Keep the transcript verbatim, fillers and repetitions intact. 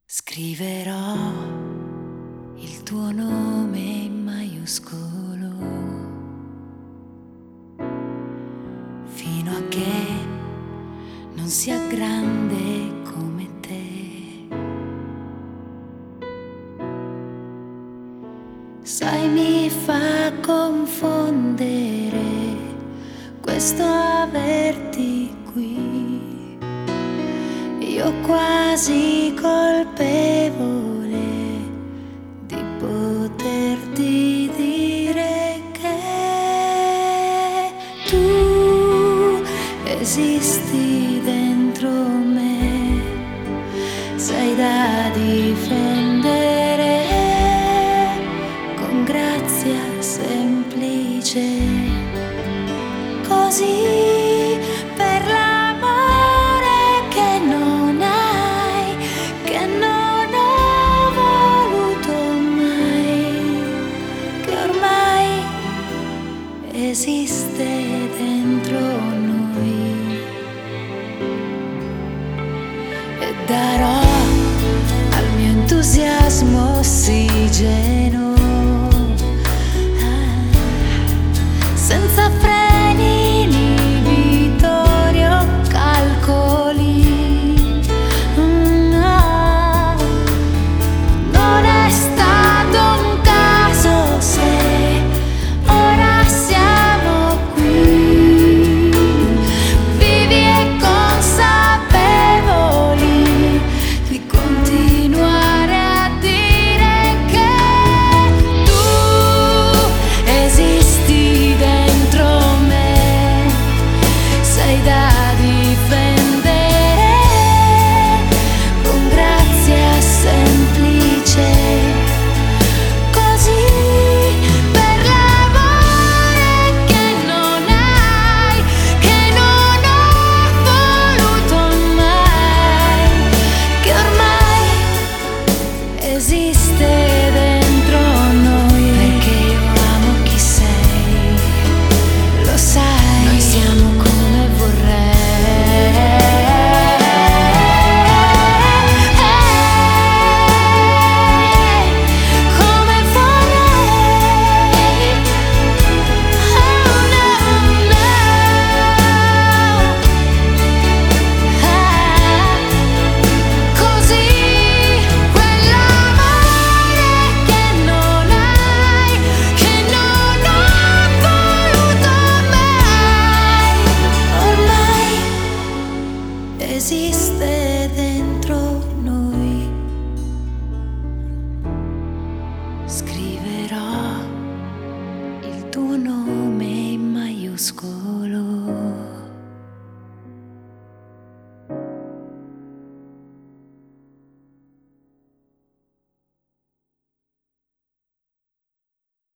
Scriverò il tuo nome in maiuscolo fino a che non sia grande come te. Sai, mi fa confondere questo averti qui. Io quasi colpevole di poterti dire che tu esisti dentro me, sei da difendere con grazia semplice, così